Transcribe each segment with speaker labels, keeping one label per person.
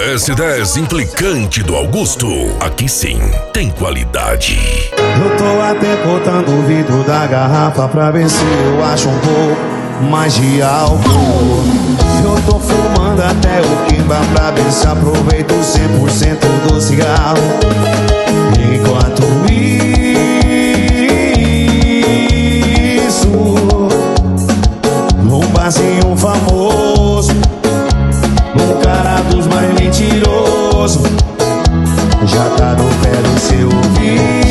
Speaker 1: S10 implicante do Augusto. Aqui sim, tem qualidade.
Speaker 2: Eu tô até cortando o vidro da garrafa pra ver se eu acho um pouco mais de álcool. Eu tô fumando até o quimba pra ver se aproveito 100% do cigarro. Enquanto isso, num barzinho famoso, num cara dos mais mentirosos, já tá no pé do seu ouvido,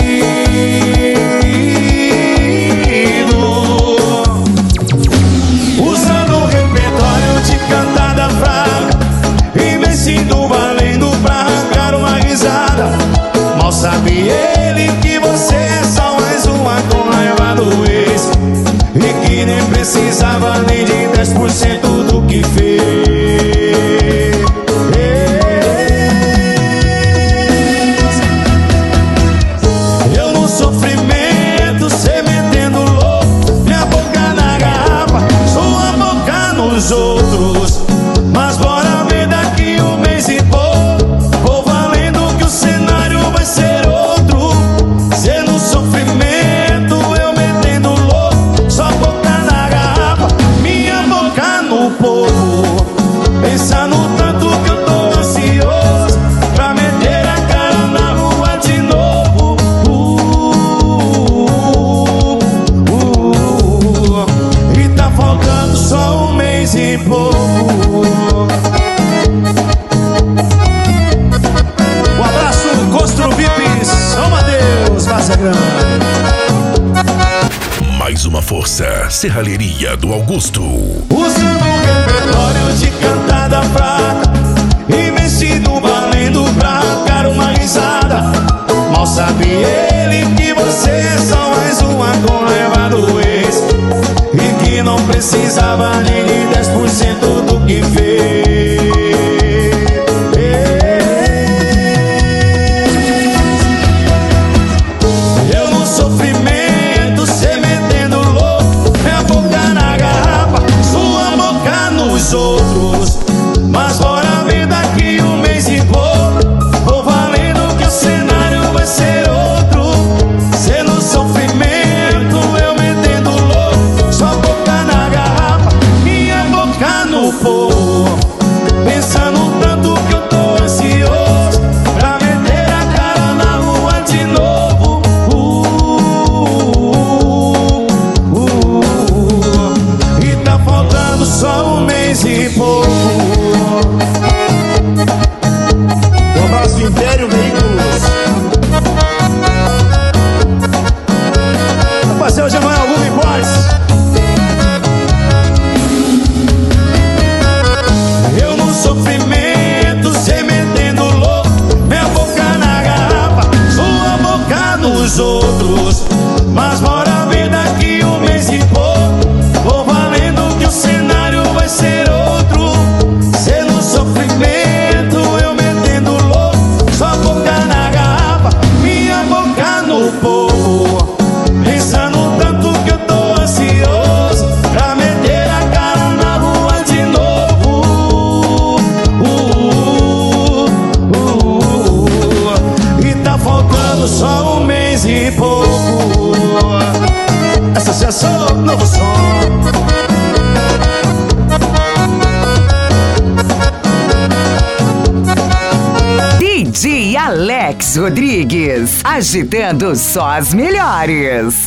Speaker 2: usando o repertório de cantada fraca, investindo valendo pra arrancar uma risada. Mal sabe ele que você é só mais uma com raiva do ex, e que nem precisava nem de 10% do que fez. Eu no sofrimento, cê metendo louco, minha boca na garrafa, sua boca nos outros. Mas bora ver daqui um mês e pouco, vou valendo que o cenário vai ser outro. Cê no sofrimento, eu metendo louco, sua boca na garrafa, minha boca no povo. Pensando tanto que eu tô ansioso pra meter a cara na rua de novo. E tá faltando só um mês e pouco. Um abraço, Costro VIP, São Mateus, Vaza Grande.
Speaker 1: Mais uma força, Serralheria do Augusto.
Speaker 2: Usando o repertório de cantada fraca, investindo valendo pra arrancar uma risada. Mal sabe ele que você é só mais uma com raiva do ex, e que não precisava nem de 10% do que fez. Eu no sofrimento, cê metendo louco, minha boca na garrafa, sua boca nos outros. Mas bora ver daqui um mês e pouco, vou valendo que o cenário vai ser outro. Cê no sofrimento, eu metendo louco, sua boca na garrafa, minha boca no povo. Pensando tanto que eu tô ansioso pra meter a cara na rua de novo. E tá faltando só um mês e pouco. Um abraço do Império Veículos. Parceiro de amanhã, Hugo Importes. Eu no sofrimento, cê metendo louco, minha boca na garrafa, sua boca nos outros. Mas bora ver daqui um mês e pouco, vou valendo que o cenário vai ser outro. Cê no sofrimento, eu metendo louco, sua boca na garrafa, minha boca no povo. Pensando tanto que eu tô ansioso pra meter a cara na rua de novo. E tá faltando só um mês e pouco. Associação Novo Som.
Speaker 3: DJ Alex Rodrigues, agitando só as melhores.